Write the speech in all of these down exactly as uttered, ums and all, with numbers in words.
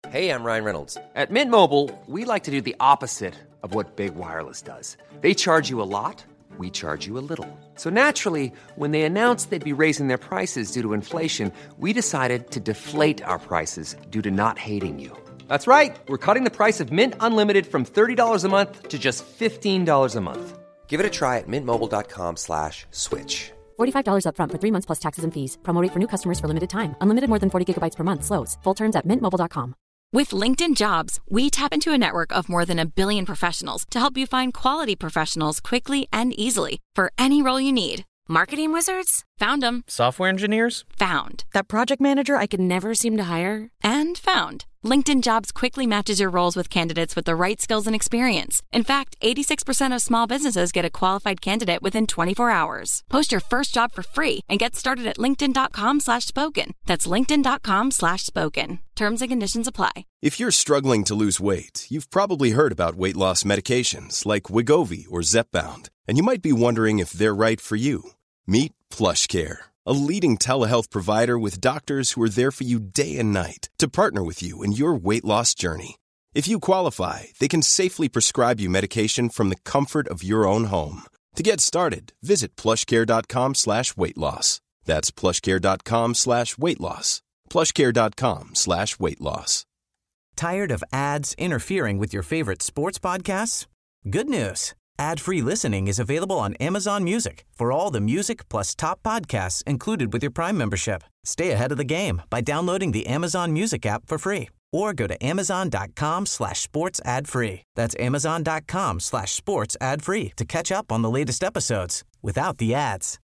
Hey, I'm Ryan Reynolds. At Mint Mobile, we like to do the opposite of what Big Wireless does. They charge you a lot, we charge you a little. So naturally, when they announced they'd be raising their prices due to inflation, we decided to deflate our prices due to not hating you. That's right. We're cutting the price of Mint Unlimited from thirty dollars a month to just fifteen dollars a month. Give it a try at mintmobile.com slash switch. forty-five dollars up front for three months plus taxes and fees. Promo rate for new customers for limited time. Unlimited more than forty gigabytes per month slows. Full terms at mint mobile dot com. With LinkedIn Jobs, we tap into a network of more than a billion professionals to help you find quality professionals quickly and easily for any role you need. Marketing wizards? Found them. Software engineers? Found. That project manager I could never seem to hire? And found. LinkedIn Jobs quickly matches your roles with candidates with the right skills and experience. In fact, eighty-six percent of small businesses get a qualified candidate within twenty-four hours. Post your first job for free and get started at linkedin.com slash spoken. That's linkedin.com slash spoken. Terms and conditions apply. If you're struggling to lose weight, you've probably heard about weight loss medications like Wegovy or Zepbound, and you might be wondering if they're right for you. Meet PlushCare, a leading telehealth provider with doctors who are there for you day and night to partner with you in your weight loss journey. If you qualify, they can safely prescribe you medication from the comfort of your own home. To get started, visit plushcare.com slash weight loss. That's plushcare.com slash weight loss. plushcare.com slash weight loss. Tired of ads interfering with your favorite sports podcasts? Good news. Ad-free listening is available on Amazon Music for all the music plus top podcasts included with your Prime membership. Stay ahead of the game by downloading the Amazon Music app for free or go to amazon.com slash sports ad free. That's amazon.com slash sports ad free to catch up on the latest episodes without the ads.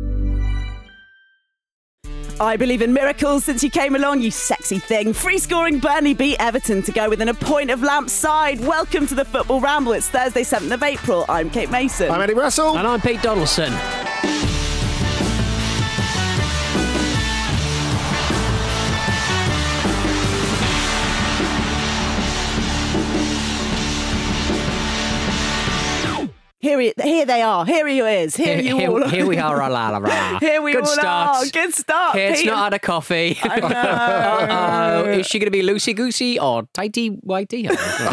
I believe in miracles since you came along, you sexy thing. Free scoring Burnley beat Everton to go within a point of Lamp's side. Welcome to the Football Ramble. It's Thursday, seventh of April. I'm Kate Mason. I'm Eddie Russell. And I'm Pete Donaldson. Here, he, here they are. Here he is. Here, Here, you here, all are. here we are. La, la, la. Here we Good all start. are. Good start. Kate's Pete. not had a coffee. I know. Uh-oh. Is she going to be loosey-goosey or tighty-whitey?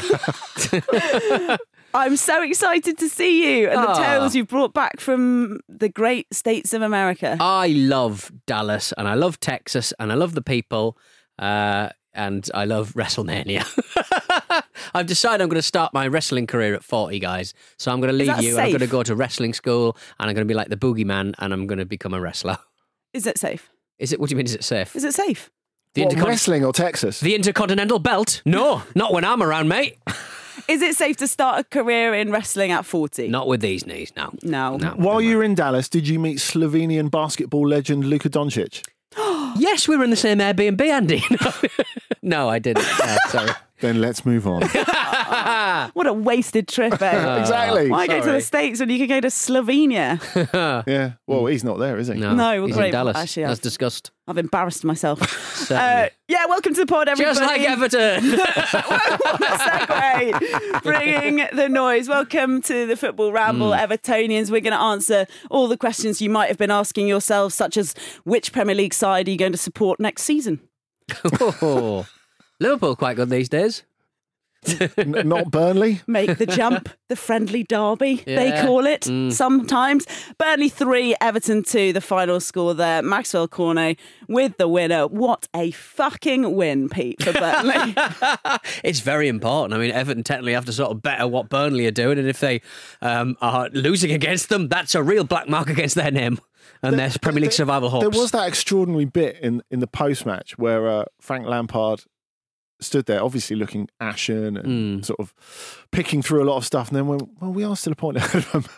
I'm so excited to see you and the Ah. tales you've brought back from the great states of America. I love Dallas and I love Texas and I love the people uh, and I love WrestleMania. I've decided I'm going to start my wrestling career at forty, guys. So I'm going to leave that you and I'm safe? going to go to wrestling school and I'm going to be like the boogeyman and I'm going to become a wrestler. Is it safe? Is it? What do you mean, is it safe? Is it safe? The, What, intercon- wrestling or Texas? the Intercontinental Belt? No, not when I'm around, mate. Is it safe to start a career in wrestling at forty? Not with these knees, no. No. No. While you were in Dallas, did you meet Slovenian basketball legend Luka Doncic? Yes, we were in the same Airbnb, Andy. No, I didn't. Uh, sorry. Then let's move on. What a wasted trip, eh? Exactly. Why go to sorry. the States when you could go to Slovenia? Yeah. Well, he's not there, is he? No, No, well, he's great. in Dallas. Actually, That's I've- disgust. I've embarrassed myself. uh, Certainly. yeah, welcome to the pod, everybody. Just like Everton. What a segue. Bringing the noise. Welcome to the Football Ramble, Mm. Evertonians. We're going to answer all the questions you might have been asking yourselves, such as which Premier League side are you going to support next season? Oh, Liverpool quite good these days. N- not Burnley? Make the jump, the friendly derby, they Yeah. call it Mm. sometimes. Burnley three, Everton two, the final score there. Maxwell Cornet with the winner. What a fucking win, Pete, for Burnley. It's very important. I mean, Everton technically have to sort of better what Burnley are doing, and if they um, are losing against them, that's a real black mark against their name and their Premier League survival hopes. There was that extraordinary bit in, in the post-match where uh, Frank Lampard stood there, obviously looking ashen and Mm. sort of picking through a lot of stuff, and then went, well, we are still a point ahead of them.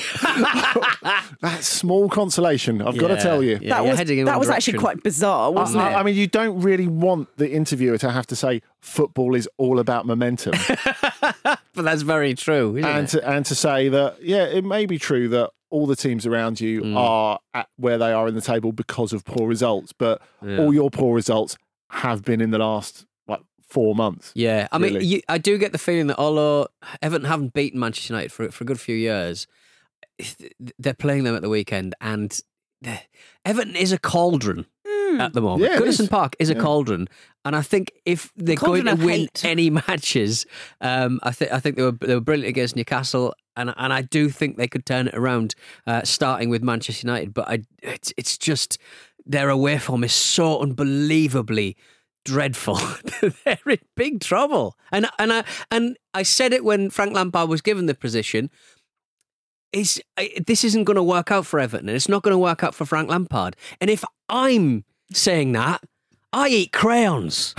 That's small consolation, I've got to Yeah, tell you. yeah, that you're was, heading in that one was actually direction. quite bizarre, wasn't I, it? I mean, you don't really want the interviewer to have to say football is all about momentum, But that's very true, isn't and it? to and to say that yeah, it may be true that all the teams around you Mm. are at where they are in the table because of poor results, but Yeah. all your poor results have been in the last like four months. Yeah, I mean, really. you, I do get the feeling that although Everton haven't beaten Manchester United for for a good few years, they're playing them at the weekend, and Everton is a cauldron. at the moment. Yeah, it Goodison is. Park is a Yeah. cauldron, and I think if they're Cauldron going to of win hate. any matches, um, I think I think they were they were brilliant against Newcastle, and and I do think they could turn it around, uh, starting with Manchester United. But I, it's it's just their away form is so unbelievably dreadful. They're in big trouble, and and I and I said it when Frank Lampard was given the position. Is this isn't going to work out for Everton, and it's not going to work out for Frank Lampard. And if I'm saying that, I eat crayons.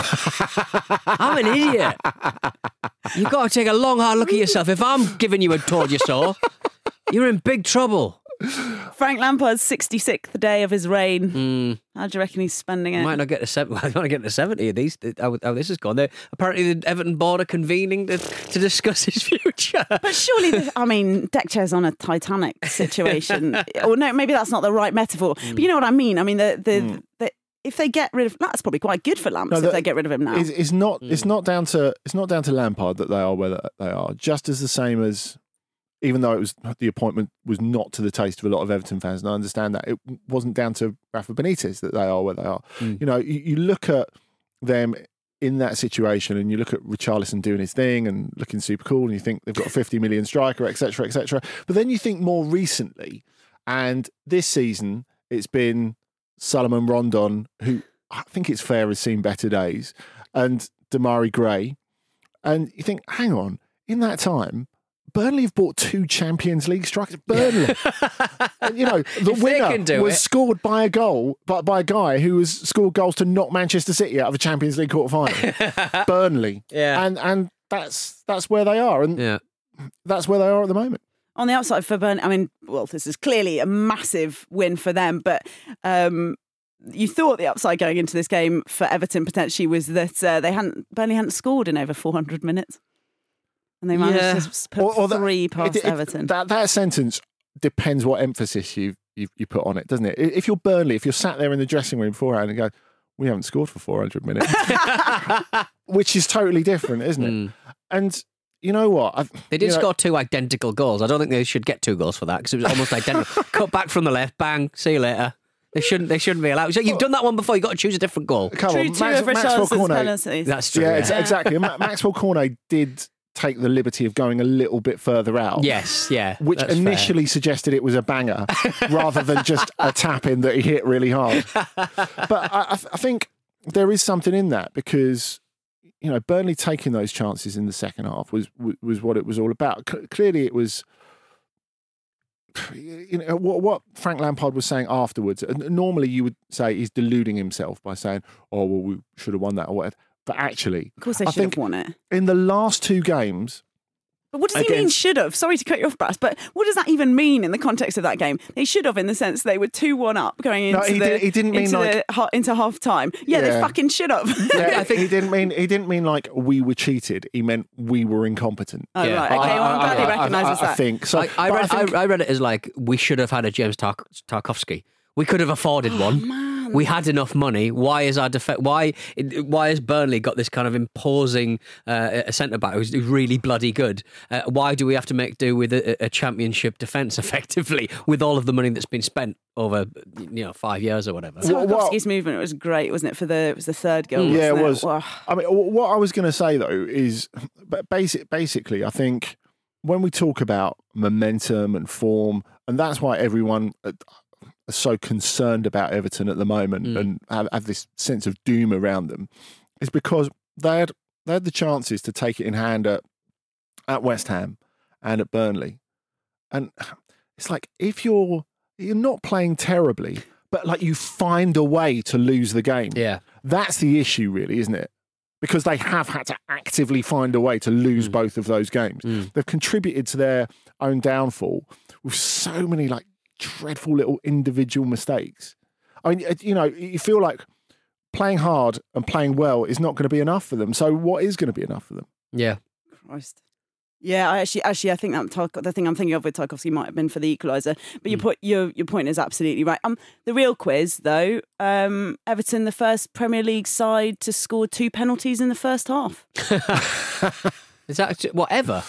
I'm an idiot. You've got to take a long, hard look at yourself. If I'm giving you a told you so, you're in big trouble. Frank Lampard's sixty-sixth day of his reign. Mm. How do you reckon he's spending it? Might not get to seventy. Might not get to seventy of these. How, how this has gone. They're, apparently, the Everton board are convening to, to discuss his future. But surely, the, I mean, deck chairs on a Titanic situation. Or no, maybe that's not the right metaphor. Mm. But you know what I mean? I mean, the the, the if they get rid of that's probably quite good for Lamps No, if the- they get rid of him now. It's, it's not. It's not down to. It's not down to Lampard that they are where they are. Just as the same as, even though it was the appointment was not to the taste of a lot of Everton fans, and I understand that it wasn't down to Rafa Benitez that they are where they are. Mm. You know, you, you look at them in that situation, and you look at Richarlison doing his thing and looking super cool, and you think they've got a fifty million striker, et cetera, et cetera. But then you think more recently, and this season it's been Solomon Rondon, who I think it's fair has seen better days, and Damari Gray, and you think, hang on, in that time, Burnley have bought two Champions League strikers. Burnley, and, you know, the If they can winner do was it. scored by a goal, by, by a guy who has scored goals to knock Manchester City out of a Champions League quarter final. Burnley, Yeah. and and that's that's where they are, and Yeah. that's where they are at the moment. On the outside for Burnley, I mean, well, this is clearly a massive win for them, but um, you thought the upside going into this game for Everton potentially was that uh, they hadn't Burnley hadn't scored in over four hundred minutes. And they managed Yeah. to s- put that- three past it- it- Everton. That that sentence depends what emphasis you you you put on it, doesn't it? If you're Burnley, if you're sat there in the dressing room beforehand and go, we haven't scored for four hundred minutes, which is totally different, isn't it? Mm. And you know what? I, They did you know, score two identical goals. I don't think they should get two goals for that because it was almost identical. Cut back from the left, bang, see you later. They shouldn't. They shouldn't be allowed. So you've done that one before. You've got to choose a different goal. Come True on, two Max, of Maxwell Richarlison's Cornet. penalties. That's true. Yeah, Yeah, ex- exactly. Ma- Maxwell Cornet did take the liberty of going a little bit further out. Yes, yeah. Which that's fair. initially suggested it was a banger rather than just a tap in that he hit really hard. But I, I th- I think there is something in that because, you know, Burnley taking those chances in the second half was was, was what it was all about. C- clearly, it was. You know what, what Frank Lampard was saying afterwards. and Normally, you would say he's deluding himself by saying, "Oh, well, we should have won that," or whatever. But actually, Of course they I should have think won it. in the last two games, But what does he mean Against- should have? Sorry to cut you off, Brass, but what does that even mean in the context of that game? They should have in the sense they were two one up going into No, he the did- he didn't mean into, like- the, ha- into half time. Yeah, they Yeah. fucking should have. yeah, I think he didn't mean he didn't mean like we were cheated. He meant we were incompetent. Oh, Yeah. right. Okay, well, I'm glad he I- I- recognises I, I that. think so. I, I, but read, think- I, I read it as like we should have had a James Tark- Tarkovsky. We could have afforded one. man. We had enough money. Why is our def- Why why has Burnley got this kind of imposing uh, a centre back who's really bloody good? Uh, why do we have to make do with a, a championship defence effectively with all of the money that's been spent over you know five years or whatever? Well, well- Tarkovsky's movement was great, wasn't it? For the it was the third goal. yeah, it wasn't was. Wow. I mean, what I was going to say though is, but basic, basically, I think when we talk about momentum and form, and that's why everyone are so concerned about Everton at the moment Mm. and have, have this sense of doom around them, is because they had they had the chances to take it in hand at at West Ham and at Burnley, and it's like if you're you're not playing terribly, but like you find a way to lose the game. Yeah. That's the issue, really, isn't it? Because they have had to actively find a way to lose Mm. both of those games. Mm. They've contributed to their own downfall with so many like dreadful little individual mistakes. I mean, it- you know, you feel like playing hard and playing well is not going to be enough for them. So what is going to be enough for them? Yeah. Christ. Yeah, I actually, actually, I think that Tark- the thing I'm thinking of with Tarkovsky might have been for the equaliser. But your Mm. point, your your point is absolutely right. Um, the real quiz though, um, Everton, the first Premier League side to score two penalties in the first half. Is that whatever?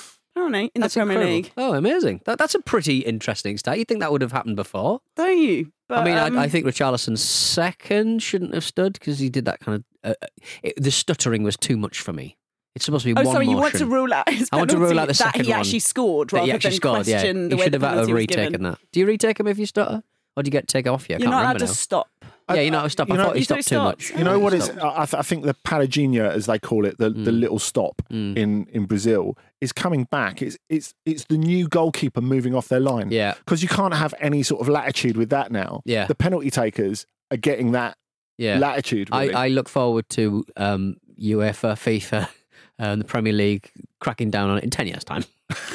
aren't they, in That's the Premier incredible. League? Oh, amazing. That, that's a pretty interesting stat. You'd think that would have happened before. Don't you? But, I mean, um, I, I think Richarlison's second shouldn't have stood because he did that kind of... Uh, it, the stuttering was too much for me. It's supposed to be Oh, one sorry, you want motion. to rule out his I want to rule penalty out the that second he one. actually scored That rather he actually than scored, yeah. question the He way should the have had penalty a was retaken given. that. Do you retake him if you stutter? Or do you get taken off you? I You're can't not allowed remember to now. stop. Yeah, you're not allowed to stop. You I know- thought he You thought stopped he too much. stopped? You know what is? Stop. I, th- I think the paladinha, as they call it, the, the Mm. little stop Mm. in, in Brazil, is coming back. It's it's it's the new goalkeeper moving off their line. Yeah. because you can't have any sort of latitude with that now. Yeah. the penalty takers are getting that Yeah. latitude. Really. I, I look forward to um, UEFA, FIFA, and the Premier League cracking down on it in ten years' time.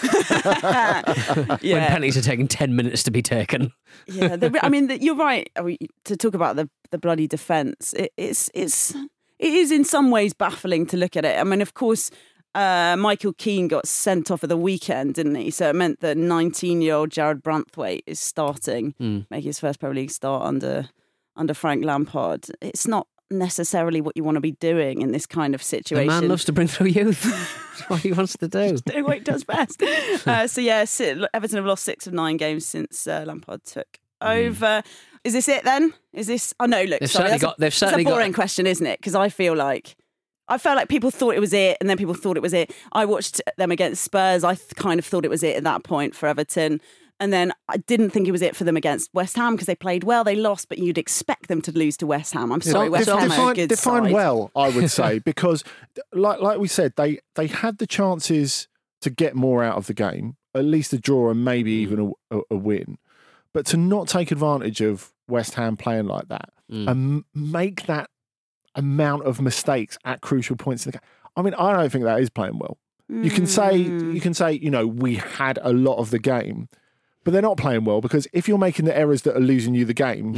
When Yeah. penalties are taking ten minutes to be taken. Yeah, the, I mean, the, you're right. I mean, to talk about the the bloody defence, it, it's it's it is in some ways baffling to look at it. I mean, of course, uh, Michael Keane got sent off at the weekend, didn't he? So it meant that nineteen-year-old Jared Branthwaite is starting, Mm. making his first Premier League start under under Frank Lampard. It's not necessarily what you want to be doing in this kind of The situation. man loves to bring through youth. That's what he wants to do. doing what he does best. Uh, so yeah, si- Everton have lost six of nine games since uh, Lampard took over. Is this it then? Is this? Oh no, look, They've sorry, certainly that's, got- a, they've that's certainly a got- boring question, isn't it? Because I feel like I felt like people thought it was it, and then people thought it was it. I watched them against Spurs. I th- kind of thought it was it at that point for Everton. And then I didn't think it was it for them against West Ham because they played well. They lost, but you'd expect them to lose to West Ham. I'm sorry, So, West def- Ham are a define, good define side. well, I would say, because like like we said, they they had the chances to get more out of the game, at least a draw and maybe even a, a, a win, but to not take advantage of West Ham playing like that Mm. and m- make that amount of mistakes at crucial points in the game. I mean, I don't think that is playing well. You can say Mm. you can say you know we had a lot of the game, but they're not playing well because if you're making the errors that are losing you the game,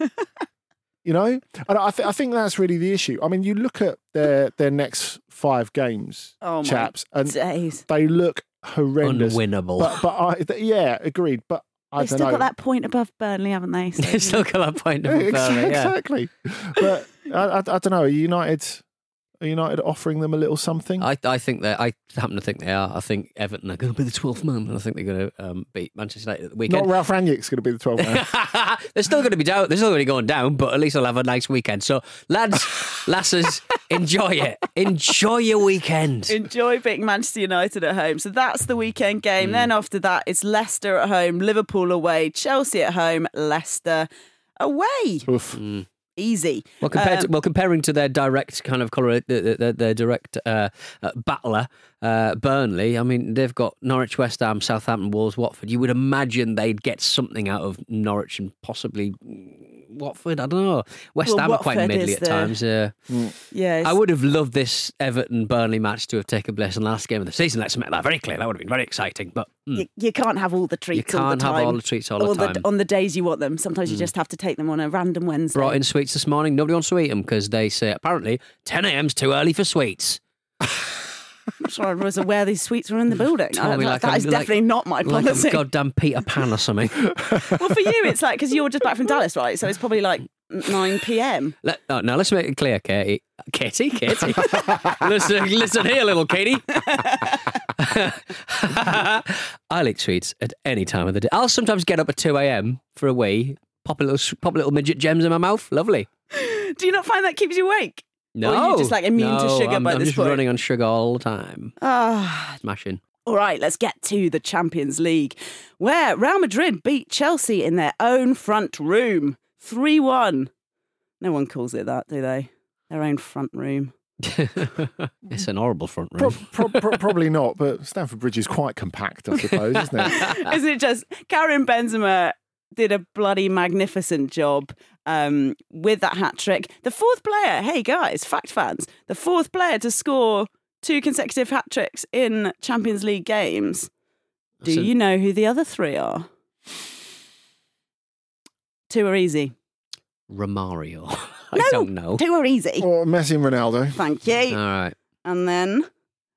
you know, and I, th- I think that's really the issue. I mean, you look at their their next five games, Oh my chaps, and days. they look horrendous. Unwinnable. But but I th- yeah, agreed. But I They've don't still know. got that point above Burnley, haven't they? So, They've still got that point of Ex- Burnley, yeah. exactly. But I, I, I don't know. Are United are United offering them a little something? I, I think that I happen to think they are. I think Everton are going to be the twelfth man, and I think they're going to um, beat Manchester United at the weekend. Not Ralph Rangnick's going to be the twelfth man. They're still going to be down. They're still going to be going down, but at least they'll have a nice weekend. So, lads, lasses, enjoy it. Enjoy your weekend. Enjoy beating Manchester United at home. So that's the weekend game. Mm. Then after that, it's Leicester at home, Liverpool away, Chelsea at home, Leicester away. Oof. Easy. Well, compared to, Um, well, comparing to their direct kind of colour, their, their, their direct uh, uh, battler, uh, Burnley. I mean, they've got Norwich, West Ham, Southampton, Wolves, Watford. You would imagine they'd get something out of Norwich and possibly Watford. I don't know. West Well, Ham are quite Watford middly is at the- times. Yeah, yeah, it's- I would have loved this Everton Burnley match to have taken place in the last game of the season. Let's make that very clear. That would have been very exciting. But mm, you, you can't have all the treats all the can't have time. all the treats all the Or time. on the days you want them. Sometimes you just have to take them on a random Wednesday. brought in sweets this morning. Nobody wants to eat them because they say apparently ten a.m.'s too early for sweets. I'm not sure I was aware these sweets were in the building. Tell I- me that like that I'm- is like- definitely not my Like policy. a goddamn Peter Pan or something. Well, for you, it's like, because you're just back from Dallas, right? So it's probably like nine p.m. Let, no, now let's make it clear, Katie. Katie, Katie. listen, listen here, little Katie. I'll eat sweets at any time of the day. I'll sometimes get up at two a.m. for a wee, pop a little, pop a little midget gems in my mouth. Lovely. Do you not find that keeps you awake? No, Or are you just like immune to no, sugar I'm, by I'm this just point? running on sugar all the time. Ah, Smashing. all right, let's get to the Champions League, where Real Madrid beat Chelsea in their own front room, three one. No one calls it that, do they? Their own front room. It's an horrible front room. Pro- pro- pro- probably not, but Stamford Bridge is quite compact, I suppose, isn't it? Isn't it just Karim Benzema did a bloody magnificent job um, with that hat trick. The fourth player, hey guys, fact fans, the fourth player to score two consecutive hat tricks in Champions League games. Do So- you know who the other three are? Two are easy. Romario. I No, don't know. Two are easy. Or Messi and Ronaldo. Thank you. All right. And then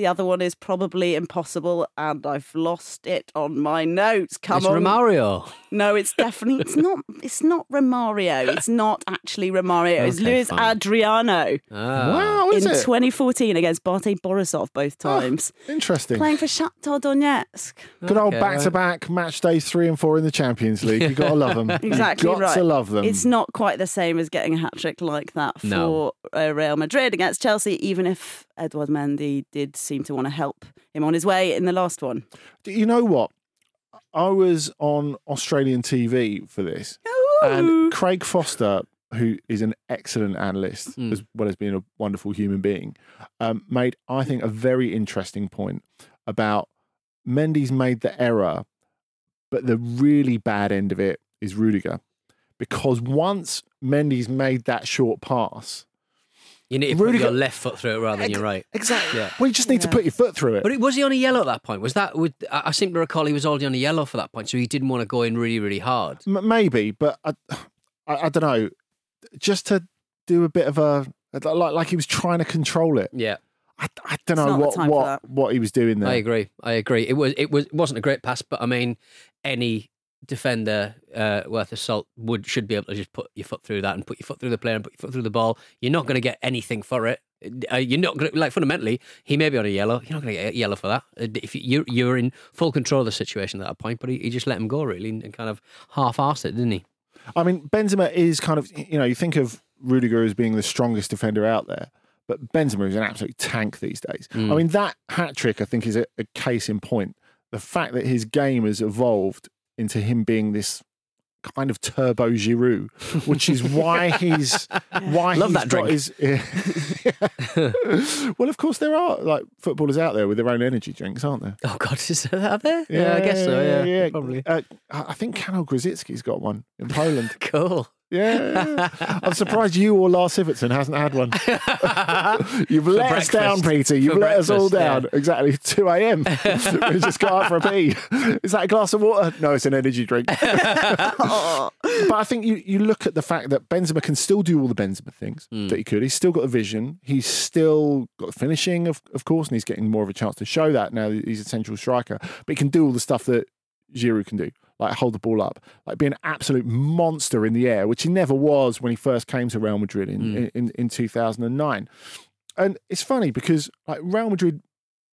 The other one is probably impossible, and I've lost it on my notes. Come It's on, Romario. No, it's definitely it's not. It's not Romario. It's not actually Romario. It's Okay, Luis fine. Adriano Ah. Wow, is in it? twenty fourteen against Bate Borisov both times, Interesting. playing for Shakhtar Donetsk. Good old Okay, back-to-back match days three and four in the Champions League. You've got to love them. Exactly You've got right. to love them. It's not quite the same as getting a hat trick like that for No. uh, Real Madrid against Chelsea, even if Edouard Mendy did seem to want to help him on his way in the last one. Do you know what? I was on Australian T V for this, Ooh. and Craig Foster, who is an excellent analyst Mm. as well as being a wonderful human being, um, made, I think, a very interesting point about Mendy's made the error, but the really bad end of it is Rudiger. Because once Mendy's made that short pass, You need to put Rudiger- your left foot through it rather than your right. exactly, Yeah. well, you just need to Yeah. put your foot through it. But it, was he on a yellow at that point? Was that? With, I I seem to recall he was already on a yellow for that point, so he didn't want to go in really, really hard. M- maybe, but I, I, I don't know. Just to do a bit of a like, like he was trying to control it. Yeah, I, I don't It's know not the what time for what that. what he was doing there. I agree. I agree. It was. It was. It wasn't a great pass, but I mean, any defender uh, worth of salt would should be able to just put your foot through that and put your foot through the player and put your foot through the ball. You're not going to get anything for it. Uh, you're not going to, like, fundamentally, he may be on a yellow. You're not going to get a yellow for that. Uh, If you, you're you're in full control of the situation at that point, but he, he just let him go really and, and kind of half-arsed it, didn't he? I mean, Benzema is kind of, you know, you think of Rudiger as being the strongest defender out there, but Benzema is an absolute tank these days. Mm. I mean, that hat trick, I think, is a, a case in point. The fact that his game has evolved into him being this kind of turbo Giroud, which is why he's why Love he's that got drink. his. Well, of course, there are like footballers out there with their own energy drinks, aren't there? Oh God, is that there? Yeah, I guess so. Yeah, probably. Uh, I think Kamil Grosicki's got one in Poland. Cool. Yeah, I'm surprised you or Lars Sivertsen hasn't had one. You've let us breakfast. down, Peter. You've For let us all breakfast, down. yeah. Exactly, two a.m. We just got out for a pee. Is that a glass of water? No, it's an energy drink. But I think you, you look at the fact that Benzema can still do all the Benzema things Mm. that he could. He's still got the vision. He's still got the finishing, of, of course, and he's getting more of a chance to show that now that he's a central striker. But he can do all the stuff that Giroud can do, like hold the ball up, like be an absolute monster in the air, which he never was when he first came to Real Madrid in, Mm. in, in two thousand nine. And it's funny because like Real Madrid,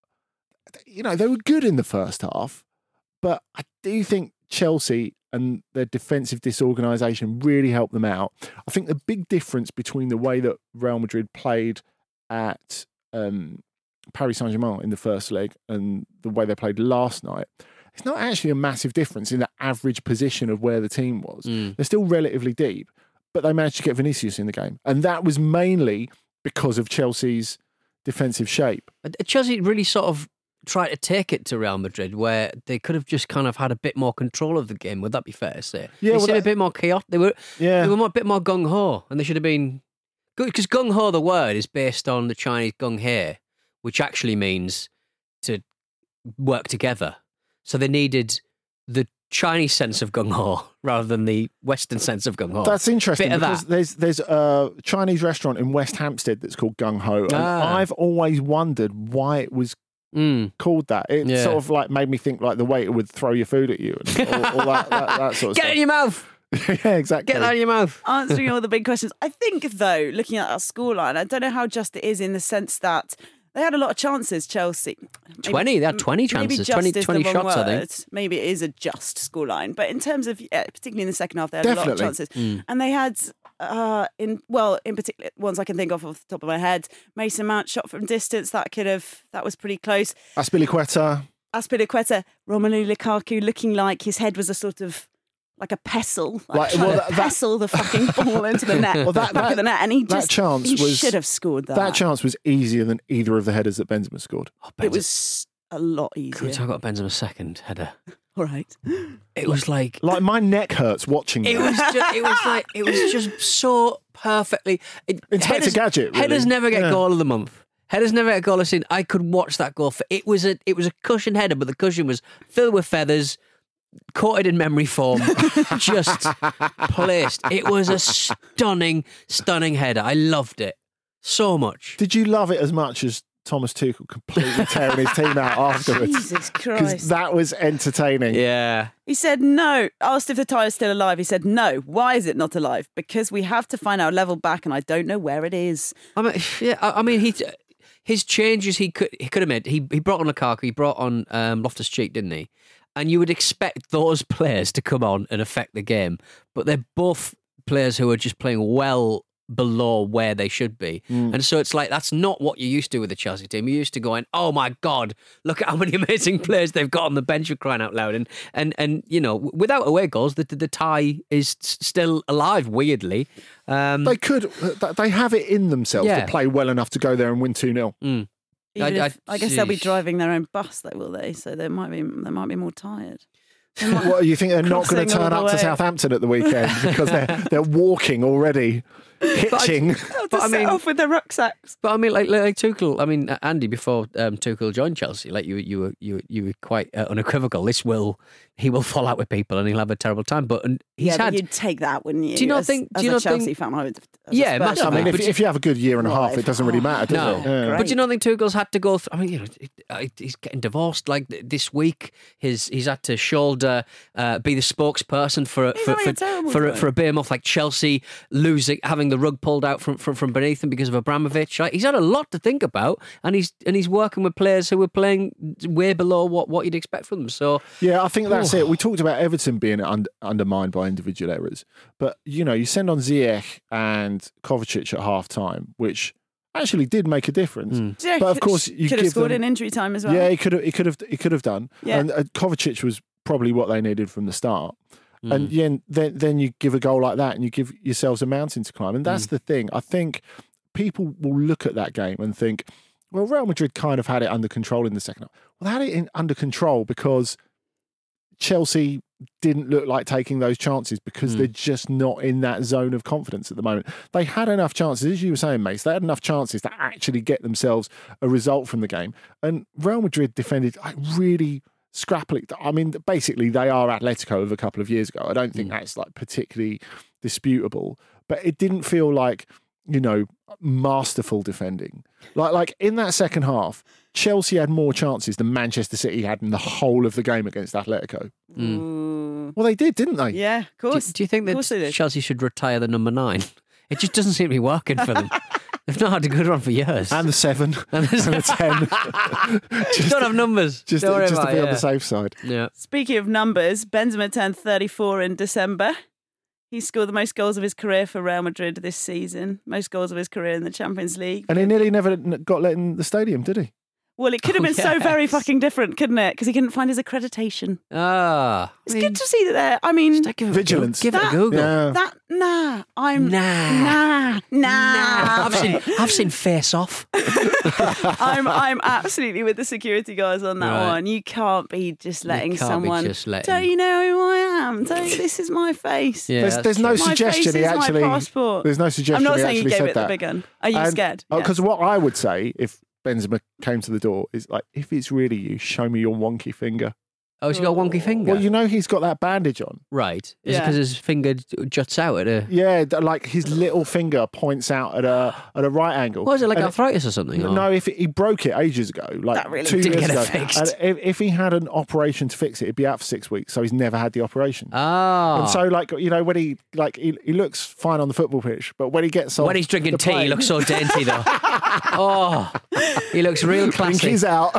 you know, they were good in the first half, but I do think Chelsea and their defensive disorganisation really helped them out. I think the big difference between the way that Real Madrid played at um, Paris Saint-Germain in the first leg and the way they played last night, it's not actually a massive difference in the average position of where the team was. Mm. They're still relatively deep, but they managed to get Vinicius in the game. And that was mainly because of Chelsea's defensive shape. Uh, Chelsea really sort of tried to take it to Real Madrid, where they could have just kind of had a bit more control of the game. Would that be fair to say? Yeah, they well, seemed a that- bit more chaotic. They were, Yeah. they were a bit more gung ho, and they should have been good because gung ho, the word, is based on the Chinese gung he, which actually means to work together. So they needed the Chinese sense of gung ho rather than the Western sense of gung ho. That's interesting Bit of because that. there's there's a Chinese restaurant in West Hampstead that's called Gung Ho, and Ah. I've always wondered why it was Mm. called that. It Yeah. sort of like made me think like the waiter would throw your food at you and all, all that, that, that sort of Get it in your mouth. stuff. Yeah, exactly. Get that in your mouth. Answering all the big questions. I think, though, looking at our scoreline, I don't know how just it is in the sense that they had a lot of chances, Chelsea. Maybe- twenty. They had twenty maybe chances. just twenty, is the twenty wrong shots, I think. word. Maybe it is a just scoreline. But in terms of, yeah, particularly in the second half, they had a lot Definitely. of chances. Mm. And they had, uh, in well, in particular, ones I can think of off the top of my head, Mason Mount shot from distance. That could have, that was pretty close. Aspilicueta. Aspilicueta, Romelu Lukaku looking like his head was a sort of like a pestle, like, Like, trying well, to that- that- pestle the fucking ball into the net, Well, that- back that- of the net, and he that just chance he was- should have scored that. That chance was easier than either of the headers that Benzema scored. Oh, it Benzema- was a lot Can we easier. talk about Benzema's second header? All right. It was like Like my neck hurts watching it that. was. Just, it was like it was just so perfectly. It, Inspector headers, Gadget, really. Headers never get Yeah. goal of the month. Headers never get goal of the season. I could watch that goal for it was a it was a cushion header, but the cushion was filled with feathers, coated in memory foam, just placed. It was a stunning, stunning header. I loved it so much. Did you love it as much as Thomas Tuchel completely tearing his team out afterwards. Jesus Because Christ. that was entertaining. Yeah. He said no. Asked if the tie is still alive. He said no. Why is it not alive? Because we have to find our level back, and I don't know where it is. I mean, yeah, I I mean, he his changes he could he could have made. He he brought on Lukaku, he brought on um, Loftus-Cheek, didn't he? And you would expect those players to come on and affect the game, but they're both players who are just playing well below where they should be. Mm. And so it's like, that's not what you used to with the Chelsea team. You used to going, oh my God, look at how many amazing players they've got on the bench for crying out loud. And, and, and you know, without away goals, the, the, the tie is still alive, weirdly. Um, They could, they have it in themselves Yeah. to play well enough to go there and win two nil. mm. Even I- if- I- I guess they'll be jeez. driving their own bus, though, will they? So they might be they might be more tired. What, you think they're not going Crossing to turn all up the to way. Southampton at the weekend because they're they're walking already, hitching? But But I I mean- off with their rucksacks. But I mean, like like Tuchel. I mean, Andy, before um, Tuchel joined Chelsea, like you, you were you were- you were quite uh, unequivocal. This will he will fall out with people and he'll have a terrible time. But and he's yeah, had. but you'd take that, wouldn't you? Do you not as, think- do As you a not Chelsea think- fan, I would. as a Yeah, Spurs massively. I mean, fan, if, But if you have a good year and a half, Live. it doesn't really matter, does No. it? Yeah. Great. But do you not think Tuchel's had to go through? I mean, you know, it- it- he's getting divorced. Like this week, his he's had to shoulder, uh, be the spokesperson for He's for having a for, terrible for, a, time. for a behemoth like Chelsea, losing, having the rug pulled out from, from, from beneath him because of Abramovich. Like, he's had a lot to think about, and he's and he's working with players who are playing way below what, what you'd expect from them. So Yeah, I think that's it. We talked about Everton being un- undermined by individual errors, but you know, you send on Ziyech and Kovacic at half time, which actually did make a difference. Yeah, But of could- course, you could have give scored them- in injury time as well. Yeah, he could have. He could have. He could have done. Yeah. And uh, Kovacic was probably what they needed from the start. And yeah, then then you give a goal like that, and you give yourselves a mountain to climb. And that's the thing. I think people will look at that game and think, well, Real Madrid kind of had it under control in the second half. Well, they had it in, under control because Chelsea didn't look like taking those chances because they're just not in that zone of confidence at the moment. They had enough chances, as you were saying, Mace, they had enough chances to actually get themselves a result from the game. And Real Madrid defended like really scrappily. I mean, basically, they are Atletico of a couple of years ago. I don't think that's like particularly disputable, but it didn't feel like, you know, masterful defending. Like, like in that second half, Chelsea had more chances than Manchester City had in the whole of the game against Atletico. Ooh. Well, they did, didn't they? Yeah, of do, course. do you think Of course they that did. Chelsea should retire the number nine? It just doesn't seem to be working for them. They've not had a good run for years. And the seven and the ten. just Don't have numbers. just, Don't worry just to about be it, on yeah. the safe side. Yeah. Speaking of numbers, Benzema turned thirty-four in December. He scored the most goals of his career for Real Madrid this season. Most goals of his career in the Champions League. And he nearly never got let in the stadium, did he? Well, it could have Oh, been so very yes. fucking different, couldn't it? Because he couldn't find his accreditation. Ah. It's good to see that there. I mean, Just give it Vigilance. A, give it a That- Google. Yeah. that, nah, I'm. Nah. Nah. Nah. I've seen I've seen Face Off. I'm I'm absolutely with the security guys on that Right. one. You can't be just letting can't be someone. just letting- Don't you know who I am? Don't, this is my face. Yeah, there's that's there's no true. My suggestion face he is actually. my passport. There's no suggestion I'm not he saying he actually gave said it that. the big gun. Are you And- scared? Because Yeah. what I would say if Benzema came to the door is like, if it's really you, show me your wonky finger. Oh, has he got a wonky finger? Well, you know he's got that bandage on. right. Is it Yeah. because his finger juts out at a... Yeah, th- like his little finger points out at a at a right angle. What is it, like And arthritis or something? or- No, if it, he broke it ages ago, like That really two did years get it ago. fixed. And if, if he had an operation to fix it, it'd be out for six weeks. So he's never had the operation. Ah. And so, like you know, when he like he, he looks fine on the football pitch, but when he gets off, when he's drinking the tea, he plane, looks so dainty, though. Oh, he looks real classy. Pinky's out.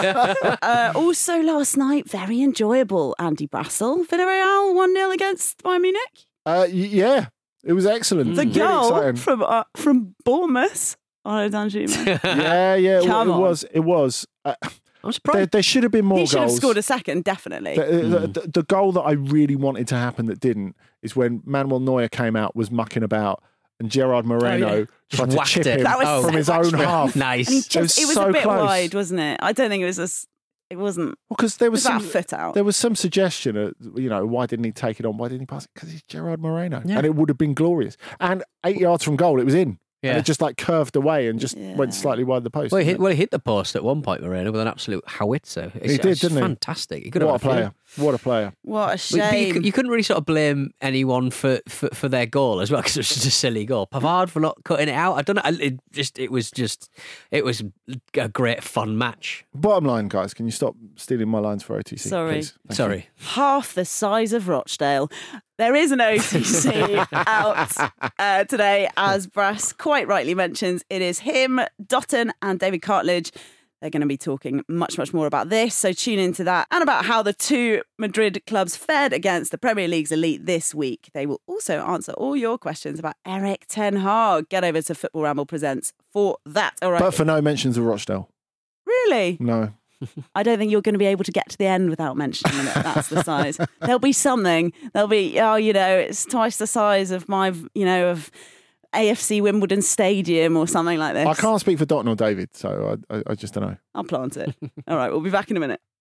Uh, also last night, very enjoyable. Andy Brassel, Villarreal one nil against Bayern Munich. uh, y- yeah, it was excellent. The Really goal exciting. from uh, from Bournemouth. Arnaud Danjuma. Yeah, yeah, it, Come it on. was. It was. Uh, I'm there, surprised. there should have been more He should have goals. scored a second, definitely. The, the, the, the goal that I really wanted to happen that didn't is when Manuel Neuer came out, was mucking about, and Gerard Moreno Oh, yeah. tried Just to whacked chip it. him That was Oh. from so his much own fun. half. Nice. And he just, It was it was so a bit close. wide, wasn't it? I don't think it was as. It wasn't. Because there It was was about some a foot out. there was some suggestion, of, you know, why didn't he take it on? Why didn't he pass it? Because he's Gerard Moreno, Yeah. and it would have been glorious. And eight yards from goal, it was in. Yeah. And it just like curved away and just Yeah. went slightly wide of the post. Well, he hit, didn't it? well, he hit the post at one point, Moreno, with an absolute howitzer. It's, He did, it's didn't he? Fantastic. He could What a have had player. few. What a player. What a But- but shame. you, you couldn't really sort of blame anyone for, for, for their goal as well, because it was just a silly goal. Pavard for not cutting it out. I don't know. It just it was just it was a great fun match. Bottom line, guys, can you stop stealing my lines for O T C? Sorry. please? Thank Sorry. you. Half the size of Rochdale. There is an O T C out uh, today, as Brass quite rightly mentions. It is him, Dotton, and David Cartledge. They're going to be talking much, much more about this. So tune into that and about how the two Madrid clubs fared against the Premier League's elite this week. They will also answer all your questions about Eric Ten Hag. Get over to Football Ramble Presents for that. All right. But for no mentions of Rochdale. Really? No. I don't think you're going to be able to get to the end without mentioning it. That's the size. There'll be something. There'll be, oh, you know, it's twice the size of my, you know, of A F C Wimbledon Stadium or something like this. I can't speak for Dotton or David, so I, I, I just don't know. I'll plant it. All right, we'll be back in a minute.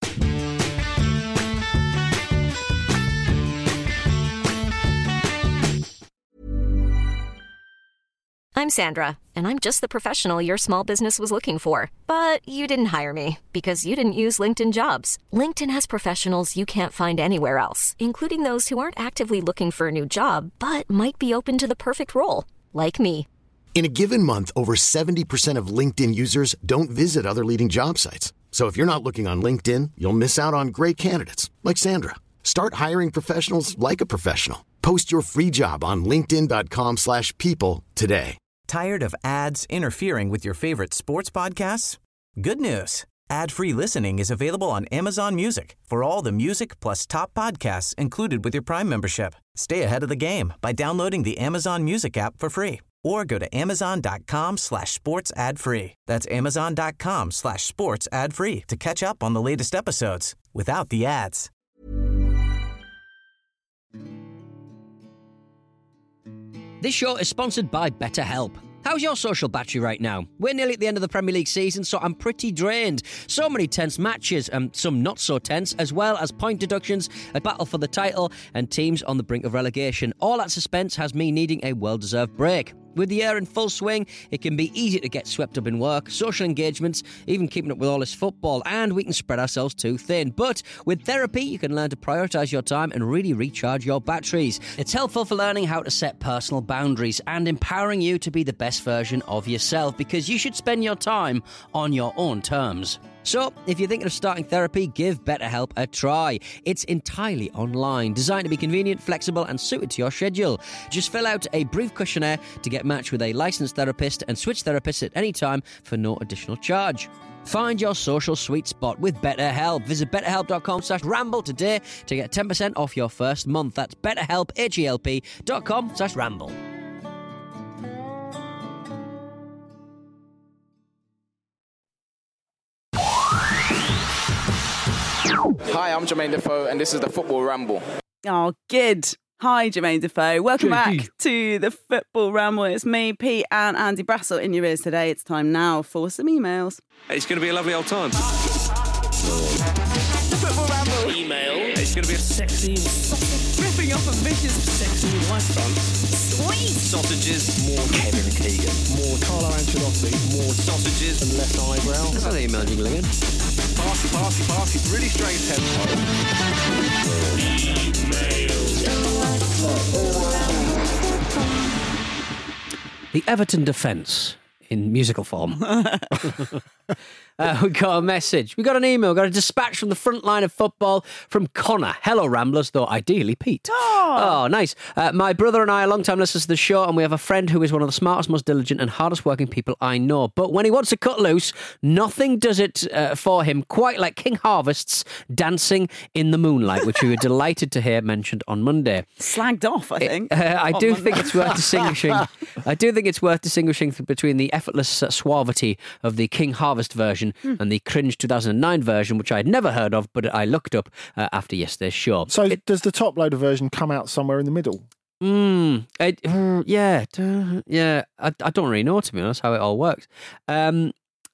I'm Sandra, and I'm just the professional your small business was looking for. But you didn't hire me because you didn't use LinkedIn Jobs. LinkedIn has professionals you can't find anywhere else, including those who aren't actively looking for a new job, but might be open to the perfect role, like me. In a given month, over seventy percent of LinkedIn users don't visit other leading job sites. So if you're not looking on LinkedIn, you'll miss out on great candidates like Sandra. Start hiring professionals like a professional. Post your free job on linkedin dot com slash people today. Tired of ads interfering with your favorite sports podcasts? Good news. Ad-free listening is available on Amazon Music for all the music plus top podcasts included with your Prime membership. Stay ahead of the game by downloading the Amazon Music app for free or go to amazon dot com slash sports ad free. That's amazon dot com slash sports ad free to catch up on the latest episodes without the ads. This show is sponsored by BetterHelp. How's your social battery right now? We're nearly at the end of the Premier League season, so I'm pretty drained. So many tense matches, and some not so tense, as well as point deductions, a battle for the title, and teams on the brink of relegation. All that suspense has me needing a well-deserved break. With the year in full swing, it can be easy to get swept up in work, social engagements, even keeping up with all this football, and we can spread ourselves too thin. But with therapy, you can learn to prioritise your time and really recharge your batteries. It's helpful for learning how to set personal boundaries and empowering you to be the best version of yourself, because you should spend your time on your own terms. So, if you're thinking of starting therapy, give BetterHelp a try. It's entirely online, designed to be convenient, flexible, and suited to your schedule. Just fill out a brief questionnaire to get matched with a licensed therapist and switch therapists at any time for no additional charge. Find your social sweet spot with BetterHelp. Visit betterhelp dot com slash ramble today to get ten percent off your first month. That's betterhelp, H-E-L-P dot com slash ramble. Hi, I'm Jermaine Defoe, and this is the Football Ramble. Oh, good. Hi, Jermaine Defoe. Welcome J D. back to the Football Ramble. It's me, Pete, and Andy Brassel in your ears today. It's time now for some emails. It's going to be a lovely old time. Football Ramble. Email. It's going to be a sexy, Ripping off a vicious, sexy white front. Sweet. Sausages. More Kevin Keegan. More Carlo Ancelotti. More sausages and less eyebrow. That's how the email jingle again. Party, party, party. Really strange tempo. The Everton defence in musical form. Uh, we got a message. We got an email. We got a dispatch from the front line of football from Connor. Hello, Ramblers, though ideally Pete. Oh, oh nice. Uh, my brother and I are long-time listeners to the show, and we have a friend who is one of the smartest, most diligent and hardest-working people I know. But when he wants to cut loose, nothing does it uh, for him quite like King Harvest's Dancing in the Moonlight, which we were delighted to hear mentioned on Monday. Slagged off, I think. It, uh, I on do Monday. think it's worth distinguishing. I do think it's worth distinguishing between the effortless uh, suavity of the King Harvest version Hmm. and the cringe two thousand nine version, which I had never heard of, but I looked up uh, after yesterday's show. So does the top loader version come out somewhere in the middle? Mm, it, uh, yeah, uh, yeah. I, I don't really know, to be honest, how it all works. Um,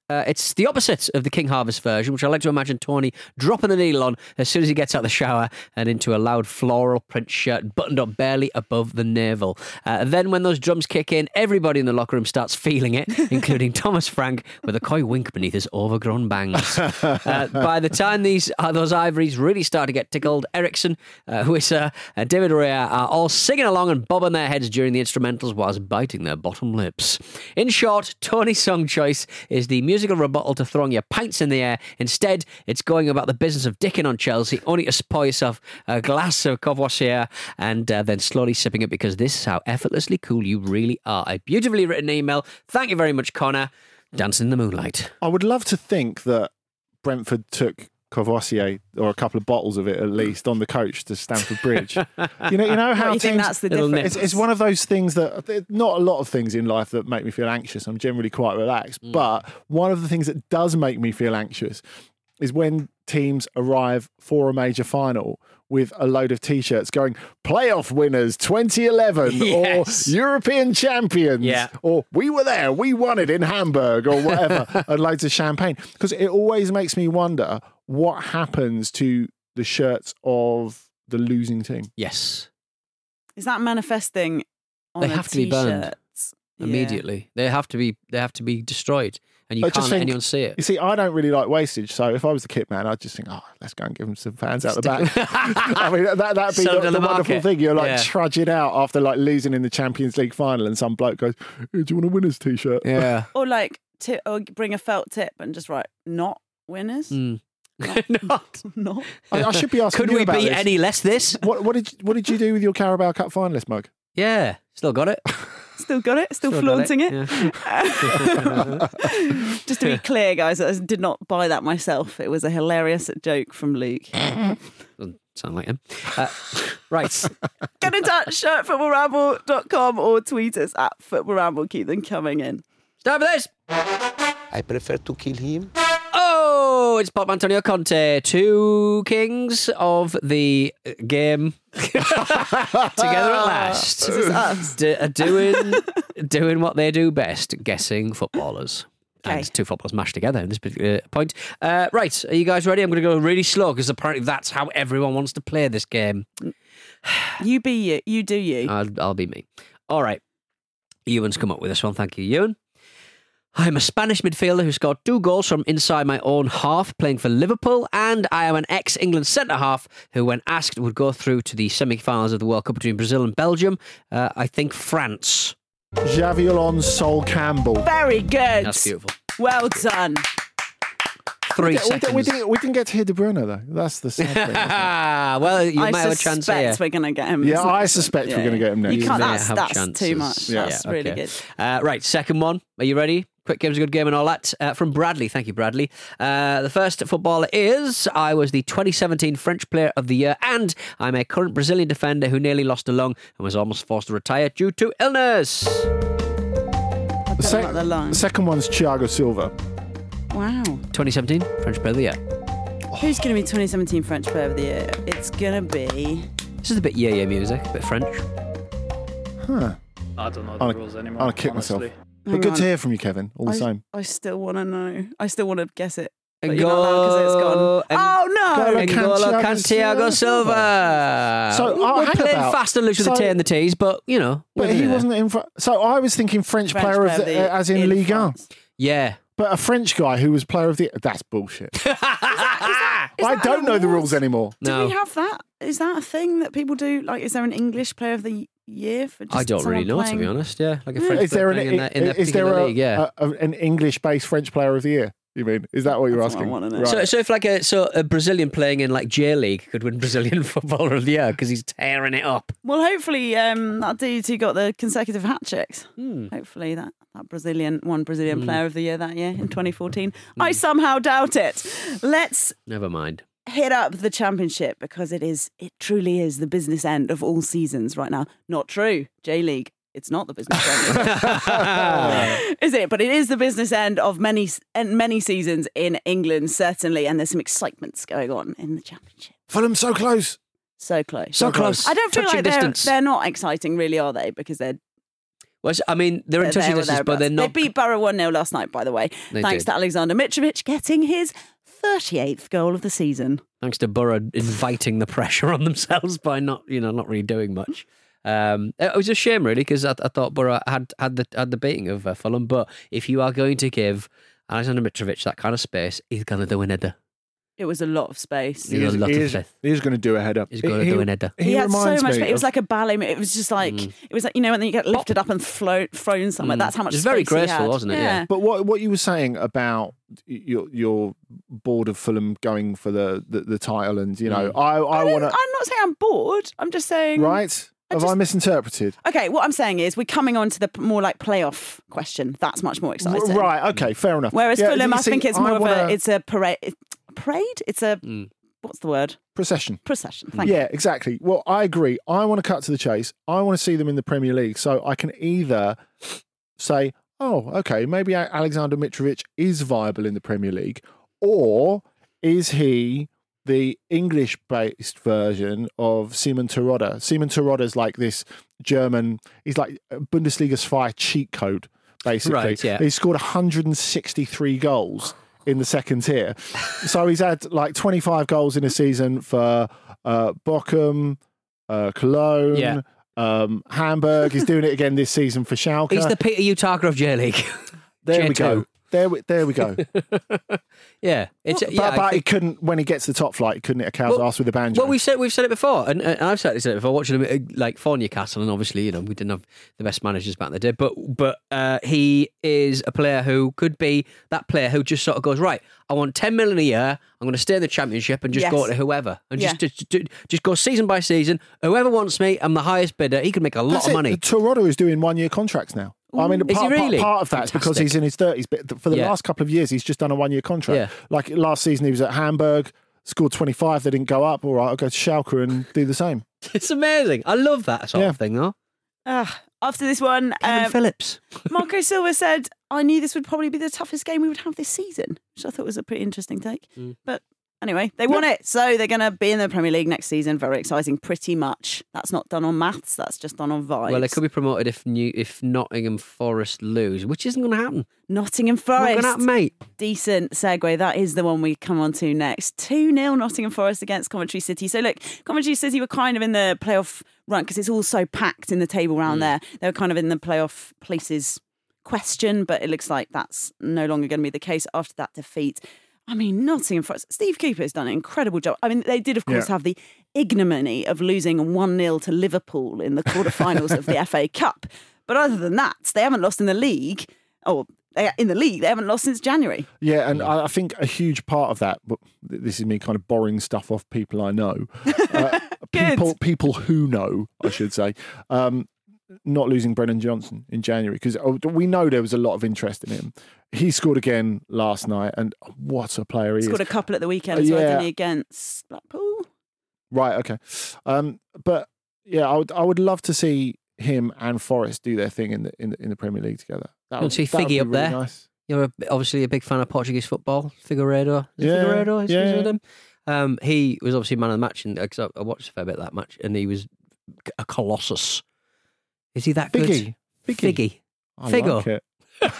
Uh, it's the opposite of the King Harvest version, which I like to imagine Tony dropping the needle on as soon as he gets out of the shower and into a loud floral print shirt buttoned up barely above the navel. Uh, then when those drums kick in, everybody in the locker room starts feeling it, including Thomas Frank with a coy wink beneath his overgrown bangs. Uh, by the time these uh, those ivories really start to get tickled, Ericsson, uh, Wissa and David Rea are all singing along and bobbing their heads during the instrumentals whilst biting their bottom lips. In short, Tony's song choice is the music musical rebuttal to throwing your pints in the air. Instead, it's going about the business of dicking on Chelsea, only to pour yourself a glass of Courvoisier and uh, then slowly sipping it because this is how effortlessly cool you really are. A beautifully written email. Thank you very much, Connor. Dancing in the moonlight. I would love to think that Brentford took Courvoisier or a couple of bottles of it at least on the coach to Stamford Bridge. You know, you know how what, you teams, think that's the difference? It's, it's one of those things that not a lot of things in life that make me feel anxious. I'm generally quite relaxed, mm. but one of the things that does make me feel anxious is when teams arrive for a major final with a load of T-shirts going playoff winners twenty eleven yes. or European champions yeah. or we were there, we won it in Hamburg or whatever, and loads of champagne. Because it always makes me wonder what happens to the shirts of the losing team. Yes. Is that manifesting on They the have to be burned T-shirts? immediately. Yeah. They have to be they have to be destroyed. And you I can't just let think, anyone see it. You see, I don't really like wastage, so if I was the kit man, I'd just think, oh, let's go and give them some fans out the back. I mean, that, that'd be the, the, the wonderful thing. You're like yeah. trudging out after like losing in the Champions League final and some bloke goes, hey, do you want a winner's T-shirt? Yeah. Or like, t- or bring a felt tip and just write, not winners. Mm. Not. not. not. I, I should be asking Could you we about be this. any less this? What, what, did, what did you do with your Carabao Cup finalist mug? Yeah, still got it. Still got it, still, still flaunting it. it. Yeah. Just to be clear, guys, I did not buy that myself. It was a hilarious joke from Luke. Doesn't sound like him. Uh, right. Get in touch at football ramble dot com or tweet us at Football Ramble. Keep them coming in. Start with this. I prefer to kill him. Oh, it's Pop Antonio Conte, two kings of the game together at last. This is us. D- uh, doing, doing what they do best, guessing footballers. Okay. And two footballers mashed together at this particular point. Uh, right, are you guys ready? I'm going to go really slow because apparently that's how everyone wants to play this game. You be you. You do you. I'll, I'll be me. All right. Ewan's come up with this one. Thank you, Ewan. I'm a Spanish midfielder who scored two goals from inside my own half playing for Liverpool, and I am an ex-England centre-half who, when asked, would go through to the semi-finals of the World Cup between Brazil and Belgium. Uh, I think France. Javiolon Sol Campbell. Very good. That's beautiful. Well done. Three we, seconds. Did, we, didn't, we didn't get to hear De Bruyne, though. That's the sad thing. Well, you I might have a chance here. suspect we're going to get him. Yeah, I suspect yeah. we're going to get him next. You can't, may that's have that's chances. too much. Yeah. That's Yeah, really okay. good. Uh, right, second one. Are you ready? Quick Game's a Good Game and all that. Uh, from Bradley. Thank you, Bradley. Uh, the first footballer is, I was the twenty seventeen French Player of the Year, and I'm a current Brazilian defender who nearly lost a lung and was almost forced to retire due to illness. I don't sec- like the line. the second one's Thiago Silva. Wow. twenty seventeen French Player of the Year. Who's going to be twenty seventeen French Player of the Year? It's going to be... This is a bit yeah-yeah music, a bit French. Huh. I don't know the I'll, rules anymore. I'll kick honestly. myself. Hang But good on. to hear from you, Kevin, all the I, same. I still want to know. I still want to guess it. But And you're not allowed 'cause it's gone. and- Oh, no! Go N'Golo Santiago Santiago Silva. So, we're oh, hang playing about- fast and loose with so- the T and the T's, but, you know. But we're he there. wasn't in... Fr- so I was thinking French, French player of the... the- uh, as in, Ligue one. France. Yeah. But a French guy who was player of the... That's bullshit. Is that I an don't know the award? rules anymore. Do No. we have that? Is that a thing that people do? Like, is there an English Player of the Year for just I don't really someone know, playing? to be honest. Yeah, like a French Is there player an, playing in that, in that is there particular a, league, yeah. a- a- an English-based French player of the year? You mean? Is that what you're That's what I asking? wanna know. Right. So, so if like a so a Brazilian playing in like J League could win Brazilian Footballer of the Year because he's tearing it up. Well, hopefully um, that dude who got the consecutive hat tricks. Hmm. Hopefully that, that Brazilian, one Brazilian Player of the Year that year in twenty fourteen. I somehow doubt it. Let's Never mind. hit up the Championship because it is, it truly is the business end of all seasons right now. Not true. J-League. It's not the business end, is it? But it is the business end of many and many seasons in England, certainly. And there's some excitements going on in the Championship. Fulham so close. So close. So close. I don't feel Touching like they're, distance. they're not exciting, really, are they? Because they're Well, I mean, they're in touchy distance, but they're not. They beat Borough one nil last night, by the way. They thanks did. to Alexander Mitrovic getting his thirty-eighth goal of the season. Thanks to Borough inviting the pressure on themselves by not, you know, not really doing much. Um, it was a shame, really, because I, I thought Borough had had the had the beating of uh, Fulham. But if you are going to give Alexander Mitrovic that kind of space, he's going to do an header. It was a lot of space. He is, he is, he is going to do a header. He's going to do an header. He, he had so much space. It was of, like a ballet. It was just like, mm. it was like, you know, when you get lifted up and float, thrown somewhere. Mm. That's how much it was space very he graceful, had. wasn't it? Yeah. yeah. But what what you were saying about your your board of Fulham going for the, the, the title, and, you know, Mm. I, I, I want to... I'm not saying I'm bored. I'm just saying... Right? I Have just, I misinterpreted? Okay, what I'm saying is we're coming on to the more like playoff question. That's much more exciting. Right, okay, fair enough. Whereas yeah, Fulham, I see, think it's more I of wanna... a, it's a parade. Parade? It's a, mm. what's the word? Procession. Procession, thank yeah, you. exactly. Well, I agree. I want to cut to the chase. I want to see them in the Premier League. So I can either say, oh, okay, maybe Alexander Mitrovic is viable in the Premier League, or is he the English-based version of Simon Terodde? Simon Terodde's like this German, he's like Bundesliga's fire cheat code, basically. Right, yeah. He scored one hundred sixty-three goals in the second tier. So he's had like twenty-five goals in a season for uh, Bochum, uh, Cologne, Yeah. um, Hamburg. He's doing it again this season for Schalke. He's the Peter Utaka of J League. There J we two. go. There we, there we go. yeah, it's but, yeah. I but he think- couldn't, when he gets to the top flight, he couldn't hit a cow's Well- ass with a banjo. Well, we've said we've said it before, and, and I've certainly said it before. Watching him uh, like for Newcastle, and obviously, you know, we didn't have the best managers back in the day, but but uh, he is a player who could be that player who just sort of goes, right, I want ten million a year. I'm going to stay in the Championship and just Yes. go to whoever, and Yeah. just, just just just go season by season. Whoever wants me, I'm the highest bidder. He could make a lot That's of it. money. Toronto is doing one-year contracts now. I mean, Is part, he really? part, part of that's because Fantastic. he's in his thirties, but for the Yeah. last couple of years, he's just done a one-year contract. Yeah. Like last season, he was at Hamburg, scored twenty-five, they didn't go up. All right, I'll go to Schalke and do the same. It's amazing. I love that sort Yeah. of thing, though. Ah, after this one, Kevin um, Phillips. Marco Silva said, I knew this would probably be the toughest game we would have this season, which I thought was a pretty interesting take. Mm. But anyway, they won it. So they're going to be in the Premier League next season. Very exciting, pretty much. That's not done on maths. That's just done on vibes. Well, they could be promoted if New, if Nottingham Forest lose, which isn't going to happen. Nottingham Not Forest. going to happen, mate. Decent segue. That is the one we come on to next. two nil Nottingham Forest against Coventry City. So look, Coventry City were kind of in the playoff run because it's all so packed in the table round Mm. there. They were kind of in the playoff places question, but it looks like that's no longer going to be the case after that defeat. I mean, Nottingham Forest, Steve Cooper has done an incredible job. I mean, they did, of course, Yeah. have the ignominy of losing one nil to Liverpool in the quarterfinals of the F A Cup. But other than that, they haven't lost in the league. Or they, in the league, they haven't lost since January. Yeah, and I I think a huge part of that, but this is me kind of borrowing stuff off people I know, uh, people people who know, I should say, um, not losing Brennan Johnson in January, because we know there was a lot of interest in him. He scored again last night, and what a player he Scored is. a couple at the weekend Uh, as well, yeah. didn't he, against Blackpool? Right, okay. Um, but yeah, I would I would love to see him and Forest do their thing in the in the, in the Premier League together. That You want to see that would Figgy be up really there? Nice. You're a, obviously a big fan of Portuguese football. Figueiredo. Is it Yeah, Figueiredo? Is yeah. with him? Um, he was obviously man of the match, and because I, I watched a fair bit of that match, and he was a colossus. Is he that Figgy. good? Figgy. Figgy. I Figo. like it.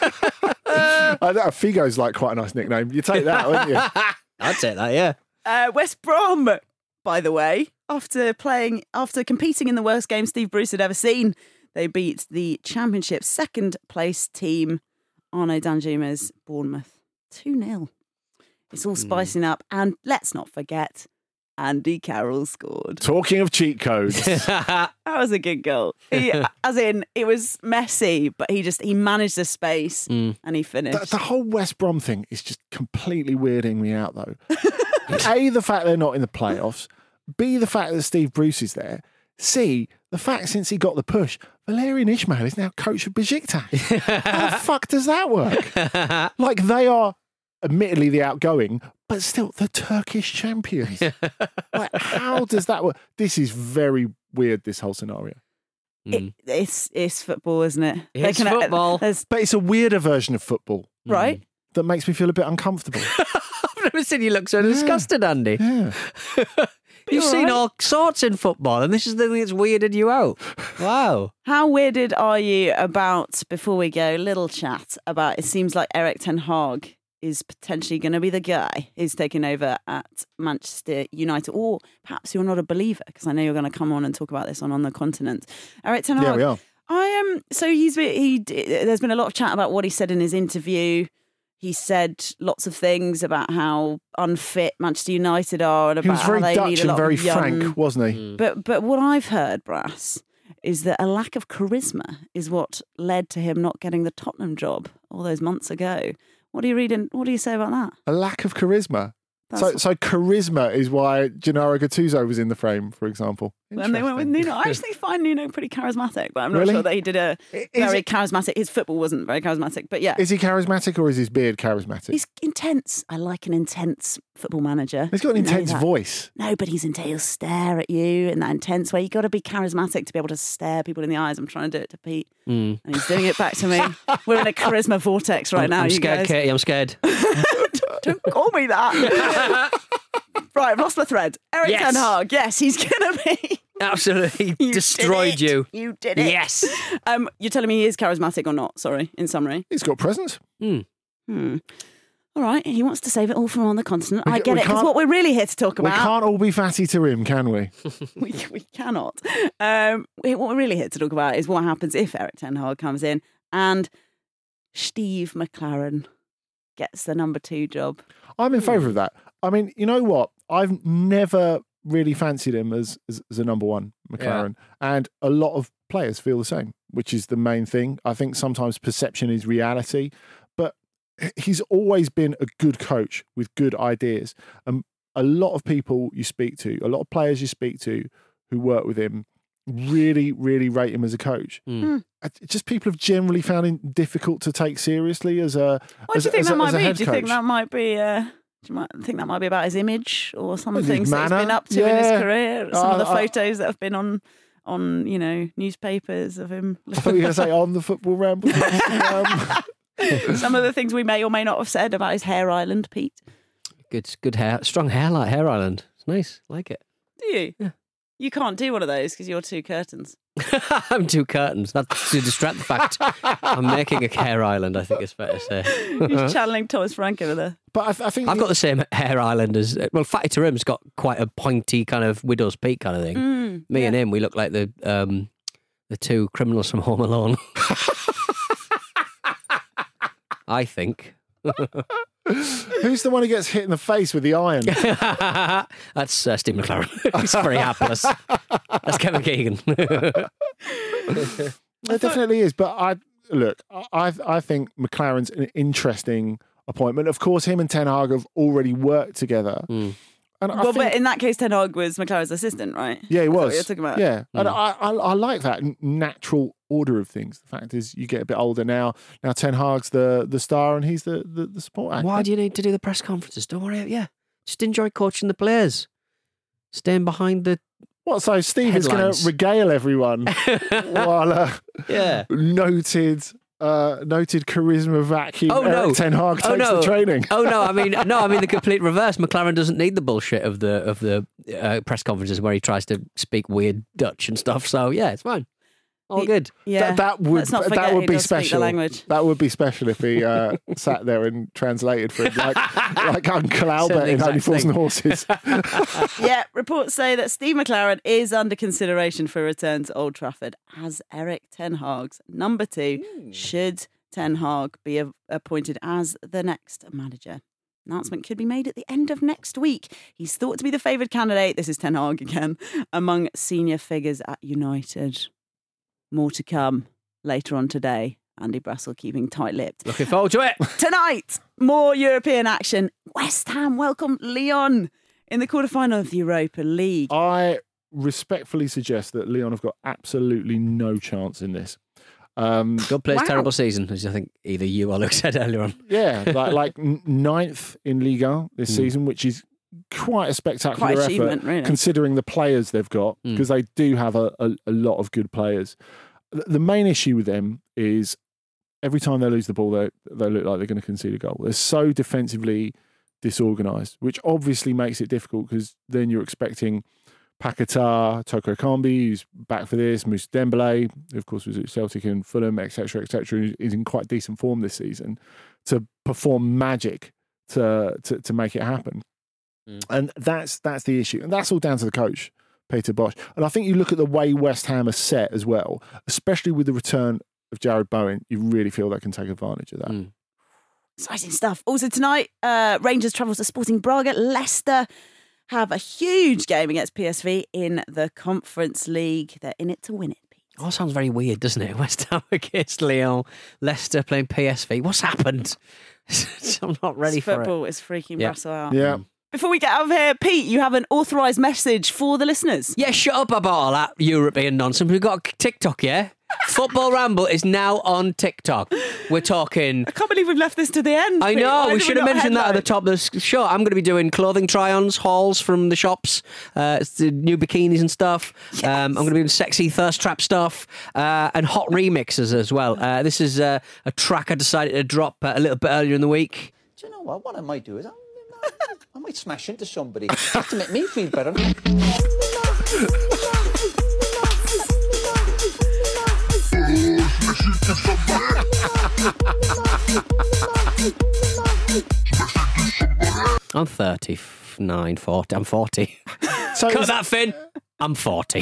I know, Figo's like quite a nice nickname. You take that, wouldn't you? I'd take that, yeah. Uh, West Brom, by the way, after playing, after competing in the worst game Steve Bruce had ever seen, they beat the Championship second place team, Arnaud Danjuma's Bournemouth, two nil. It's all spicing up. And let's not forget, Andy Carroll scored. Talking of cheat codes. That was a good goal. He, as in, it was messy, but he just, he managed the space Mm. and he finished. The, the whole West Brom thing is just completely weirding me out, though. A, the fact they're not in the playoffs. B, the fact that Steve Bruce is there. C, the fact since he got the push, Valerian Ismail is now coach of Besiktas. How the fuck does that work? Like, they are admittedly the outgoing, but still the Turkish champions. Like, how does that work? This is very weird, this whole scenario. It, it's it's football, isn't it? They It's football. there's- But it's a weirder version of football right? that makes me feel a bit uncomfortable. I've never seen you look so disgusted, Andy. Yeah. You've all seen right. all sorts in football, and this is the thing that's weirded you out. Wow. How weirded are you about, before we go, little chat about, it seems like Erik ten Hag is potentially going to be the guy who's taking over at Manchester United, or perhaps you're not a believer, because I know you're going to come on and talk about this on On the Continent. Erik ten Hag. Yeah, we are. I am. Um, so he's he. There's been a lot of chat about what he said in his interview. He said lots of things about how unfit Manchester United are, and He about was very how they Dutch need a and lot very of young... frank, wasn't he? But but what I've heard, Brass, is that a lack of charisma is what led to him not getting the Tottenham job all those months ago. What do you read? In, what do you say about that? A lack of charisma. That's So, what- so charisma is why Gennaro Gattuso was in the frame, for example. When they went with Nuno, I actually find Nuno pretty charismatic, but I'm not Really? sure that he did a Is very it- charismatic. His football wasn't very charismatic, but yeah, Is he charismatic or is his beard charismatic? he's intense. I like an intense football manager. He's got an You know intense that. voice. No, but he's intense. He'll stare at you in that intense way. You've got to be charismatic to be able to stare people in the eyes. I'm trying to do it to Pete, Mm. and he's doing it back to me. We're in a charisma vortex right I'm, now, I'm you scared, guys. Katie. I'm scared. Don't call me that. Right, I've lost the thread. Erik Yes. ten Hag. Yes, he's going to be. Absolutely You destroyed did it. you. You did it. Yes. Um, you're telling me he is charismatic or not? Sorry, in summary. He's got presence. Mm. Hmm. All right, he wants to save it all from On the Continent. We I ca- get we it, because can't- what we're really here to talk We about... can't all be fatty to him, can we? we, we cannot. Um, we- what we're really here to talk about is what happens if Erik ten Hag comes in and Steve McLaren gets the number two job. I'm in favour of that. I mean, you know what? I've never really fancied him as as, as a number one, McLaren. And a lot of players feel the same, which is the main thing. I think sometimes perception is reality. But he's always been a good coach with good ideas. And a lot of people you speak to, a lot of players you speak to who work with him really, really rate him as a coach. Mm. Uh, Just people have generally found him difficult to take seriously as a What as, do you think as that a, might as a be? head Do you think coach. that might be... Uh, do you might think that might be about his image or some of the His things that he's manner? been up to in his Yeah. career? Some of the Uh, I- photos that have been on, on you know, newspapers of him. I thought you were going to say on the football ramble. um, Some of the things we may or may not have said about his hair island, Pete. Good, good hair. Strong hair like Hair Island. It's nice. Like it. Do you? Yeah. You can't do one of those because you're two curtains. I'm two curtains. That's to distract the fact I'm making a hair island, I think it's fair to say. You're channeling Thomas Frank over there. but I, th- I think I've got the same hair island as, well, Fatty Tarim's got quite a pointy kind of widow's peak kind of thing. Mm, Me yeah. and him, we look like the um, the two criminals from Home Alone. I think. Who's the one who gets hit in the face with the iron? That's uh, Steve McLaren. He's very hapless. That's Kevin Keegan. There definitely is. But I look, I I think McLaren's an interesting appointment. Of course, him and Ten Hag have already worked together. Mm. And I Well, think, but in that case, Ten Hag was McLaren's assistant, right? yeah, he Is that what was. you're talking about? Yeah, and Mm. I, I I like that n- natural order of things. The fact is, you get a bit older now. Now Ten Hag's the the star, and he's the the, the support actor. Why do you need to do the press conferences? Don't worry. Yeah. Just enjoy coaching the players. Staying behind the... What? So Steve is going Headlines. to regale everyone while uh, Yeah. noted. Uh, noted charisma vacuum. Oh, no. Erik Ten Hag takes Oh, no. the training. Oh no! I mean, no, I mean the complete reverse. McLaren doesn't need the bullshit of the of the uh, press conferences where he tries to speak weird Dutch and stuff. So yeah, it's fine. All He- good. Yeah. That, that would Let's not forget that would he be does speak the special. language. That would be special if he uh, sat there and translated for him, like like Uncle Albert the in Only exact Fools thing. and Horses. Yeah, reports say that Steve McLaren is under consideration for a return to Old Trafford as Erik Ten Hag's number two, should Ten Hag be a- appointed as the next manager. Announcement could be made at the end of next week. He's thought to be the favoured candidate, this is Ten Hag again, among senior figures at United. More to come later on today. Andy Brassel keeping tight-lipped. Looking forward to it. Tonight, more European action. West Ham welcome Lyon in the quarterfinal of the Europa League. I respectfully suggest that Leon have got absolutely no chance in this. Um, God plays Wow. terrible season, as I think either you or Luke said earlier on. yeah, like like n- ninth in Ligue one this Mm. season, which is quite a spectacular Quite effort, achievement, really. considering the players they've got, Mm. because they do have a, a, a lot of good players. The the main issue with them is every time they lose the ball, they they look like they're going to concede a goal. They're so defensively disorganised, which obviously makes it difficult because then you're expecting Paquetá, Toko Ekambi, who's back for this, Moussa Dembélé, who of course was at Celtic and Fulham, et cetera, et cetera, who is in quite decent form this season, to perform magic to to, to make it happen. Mm. And that's that's the issue. And that's all down to the coach, Peter Bosz. And I think you look at the way West Ham are set as well, especially with the return of Jared Bowen, you really feel they can take advantage of that. Mm. Exciting stuff. Also tonight, uh, Rangers travel to Sporting Braga. Leicester have a huge game against P S V in the Conference League. They're in it to win it, Pete. Oh, sounds very weird, doesn't it? West Ham against Lyon, Leicester playing P S V. What's happened? I'm not ready it's for football. it. It's freaking yeah. Russell out. Yeah. Before we get out of here, Pete, you have an authorised message for the listeners. Yeah, shut up about all that European nonsense. We've got TikTok, yeah? Football Ramble is now on TikTok. We're talking... I can't believe we've left this to the end. I Pete. know, Why we did should have not mentioned that at the headline? top of the show. I'm going to be doing clothing try-ons, hauls from the shops, uh, it's the new bikinis and stuff. Yes. Um, I'm going to be doing sexy thirst trap stuff uh, and hot remixes as well. Uh, this is uh, a track I decided to drop uh, a little bit earlier in the week. Do you know what? What I might do is I, I might smash into somebody just to make me feel better. I'm thirty-nine, forty. I'm forty. So Cut is, that, Finn. I'm forty.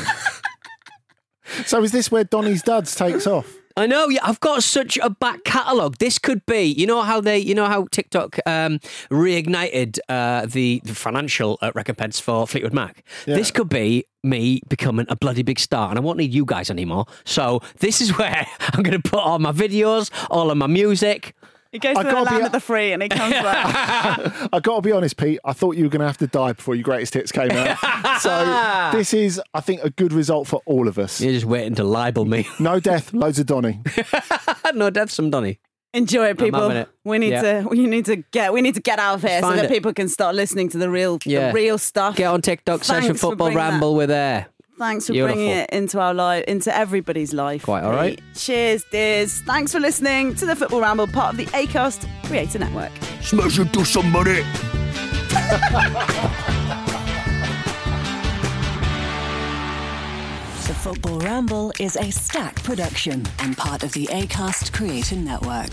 so is this where Donny's Duds takes off? I know, yeah, I've got such a back catalogue. This could be, you know how they, you know how TikTok um, reignited uh, the, the financial uh, recompense for Fleetwood Mac. Yeah. This could be me becoming a bloody big star, and I won't need you guys anymore. So this is where I'm going to put all my videos, all of my music. He goes to the land be, of the free and he comes back. I got to be honest, Pete. I thought you were going to have to die before your greatest hits came out. So this is, I think, a good result for all of us. You're just waiting to libel me. No death, loads of Donny. No death, some Donny. Enjoy it, people. It. We need yeah. to. We need to get. We need to get out of here so that it. people can start listening to the real, yeah. the real stuff. Get on TikTok, search for Football Ramble. That. We're there. Thanks for Beautiful. bringing it into our life, into everybody's life. Quite all right. Cheers, dears. Thanks for listening to the Football Ramble, part of the Acast Creator Network. Smash it to somebody. The Football Ramble is a Stack production and part of the Acast Creator Network.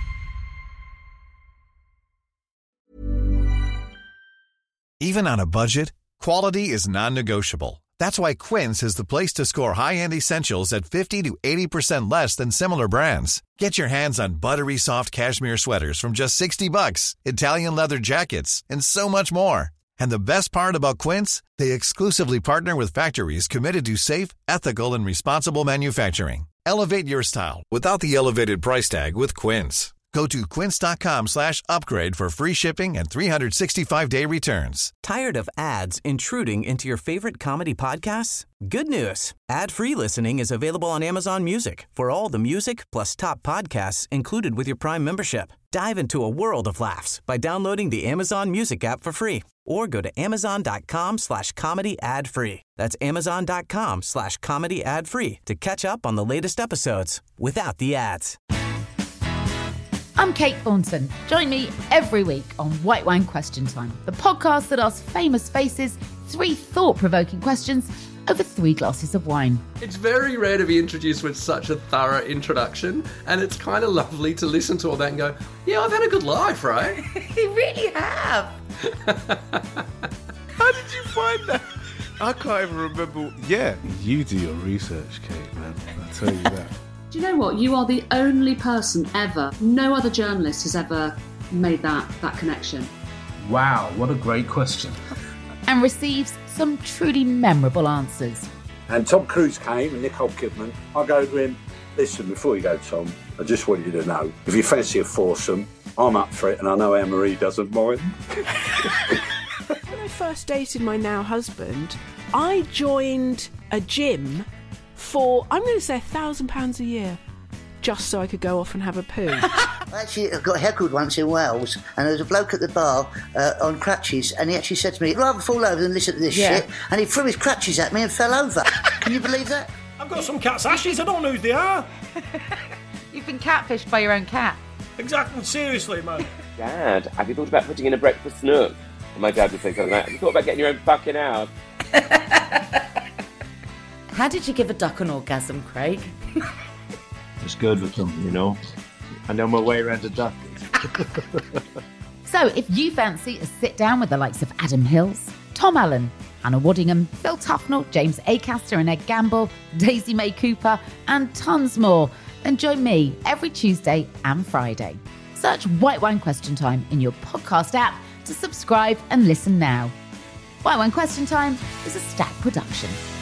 Even on a budget, quality is non-negotiable. That's why Quince is the place to score high-end essentials at fifty to eighty percent less than similar brands. Get your hands on buttery soft cashmere sweaters from just sixty bucks, Italian leather jackets, and so much more. And the best part about Quince, they exclusively partner with factories committed to safe, ethical, and responsible manufacturing. Elevate your style without the elevated price tag with Quince. Go to quince.com slash upgrade for free shipping and three sixty-five day returns. Tired of ads intruding into your favorite comedy podcasts? Good news. Ad-free listening is available on Amazon Music for all the music plus top podcasts included with your Prime membership. Dive into a world of laughs by downloading the Amazon Music app for free or go to amazon.com slash comedy ad free. That's amazon.com slash comedy ad free to catch up on the latest episodes without the ads. I'm Kate Thornton. Join me every week on White Wine Question Time, the podcast that asks famous faces three thought-provoking questions over three glasses of wine. It's very rare to be introduced with such a thorough introduction, and it's kind of lovely to listen to all that and go, yeah, I've had a good life, right? You really have. How did you find that? I can't even remember. Yeah, you do your research, Kate, man. I'll tell you that. Do you know what? You are the only person ever, no other journalist has ever made that, that connection. Wow, what a great question. And receives some truly memorable answers. And Tom Cruise came and Nicole Kidman. I go to him, listen, before you go, Tom, I just want you to know, if you fancy a foursome, I'm up for it and I know Anne-Marie doesn't mind. When I first dated my now husband, I joined a gym for, I'm going to say, a thousand pounds a year, just so I could go off and have a poo. Actually, I got heckled once in Wales, and there was a bloke at the bar uh, on crutches, and he actually said to me, I'd rather fall over than listen to this yeah. shit, and he threw his crutches at me and fell over. Can you believe that? I've got some cat's ashes, I don't know who they are. You've been catfished by your own cat. Exactly, seriously, man. Dad, have you thought about putting in a breakfast nook? And my dad would say something like, have you thought about getting your own fucking house? How did you give a duck an orgasm, Craig? It's good with them, you know. I know my way around a duck. So if you fancy a sit down with the likes of Adam Hills, Tom Allen, Hannah Waddingham, Phil Tufnell, James Acaster and Ed Gamble, Daisy May Cooper, and tons more, then join me every Tuesday and Friday. Search White Wine Question Time in your podcast app to subscribe and listen now. White Wine Question Time is a Stack production.